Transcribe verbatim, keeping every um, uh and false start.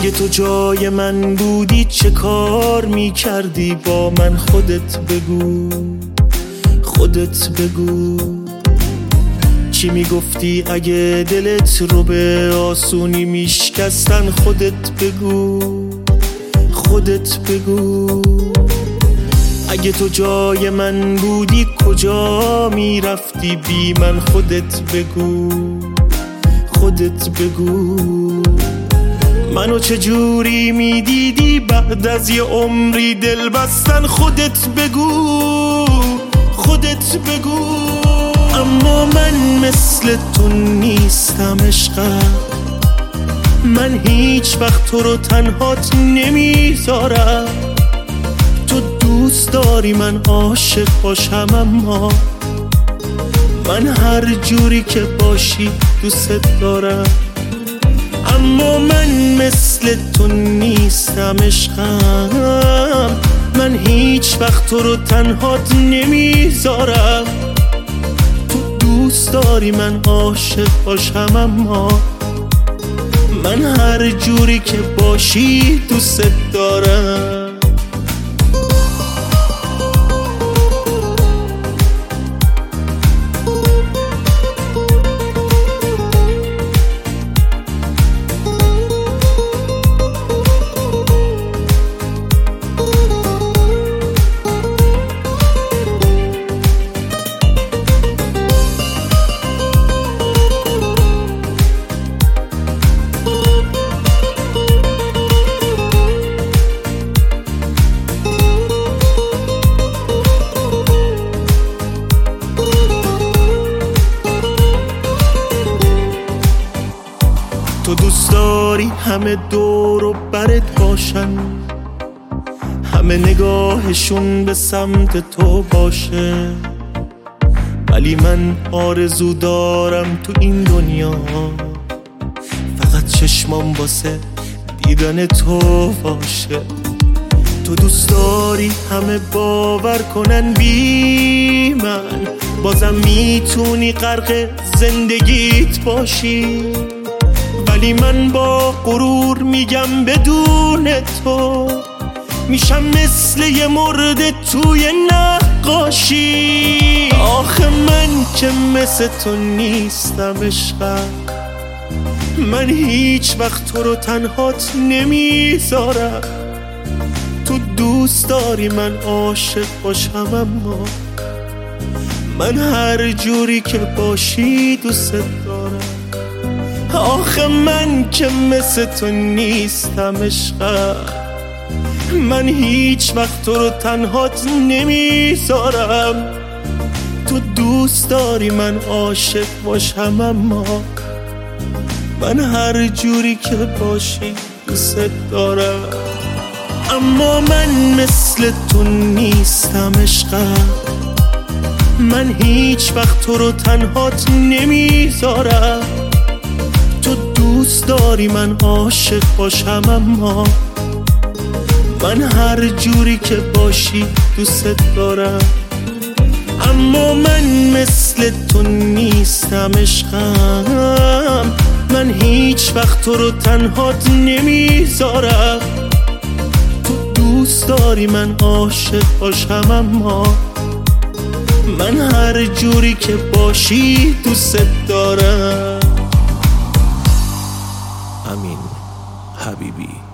اگه تو جای من بودی چه کار میکردی با من؟ خودت بگو، خودت بگو. چی میگفتی اگه دلت رو به آسونی میشکستن؟ خودت بگو، خودت بگو. اگه تو جای من بودی کجا میرفتی بی من؟ خودت بگو، خودت بگو. منو چجوری میدیدی بعد از یه عمری دل بستن؟ خودت بگو، خودت بگو. اما من مثل تو نیستم عشقم، من هیچ وقت تو رو تنهات نمیذارم. تو دوست داری من عاشق باشم، اما من هر جوری که باشی دوست دارم. اما من مثل تو نیستم عشقم، من هیچ وقت تو رو تنهات نمیذارم. تو دوست داری من عاشق باشم، اما من هر جوری که باشی دوست دارم. تو دوست داری همه دور و برت باشن، همه نگاهشون به سمت تو باشه، ولی من آرزو دارم تو این دنیا فقط چشمام واسه دیدن تو باشه. تو دوست داری همه باور کنن بی من، بازم میتونی غرق زندگیت باشی، ولی من با غرور میگم بدون تو میشم مثل یه مرده توی نقاشی. آخه من که مثل تو نیستم عشقم، من هیچ وقت تو رو تنهات نمیذارم. تو دوست داری من عاشق باشم، اما من هر جوری که باشی دوست دارم. آخه من که مثل تو نیستم عشقم، من هیچ وقت تو رو تنهات نمیذارم. تو دوست داری من عاشق باشم، اما من هر جوری که باشی دوست دارم. اما من مثل تو نیستم عشقم، من هیچ وقت تو رو تنهات نمیذارم. تو دوست داری من عاشق باشم، اما من هر جوری که باشی دوست دارم. اما من مثل تو نیستم عشقم، من هیچ وقت تو رو تنهات نمیذارم. تو دوست داری من عاشق باشم، اما من هر جوری که باشی دوست دارم. امین حبیبی.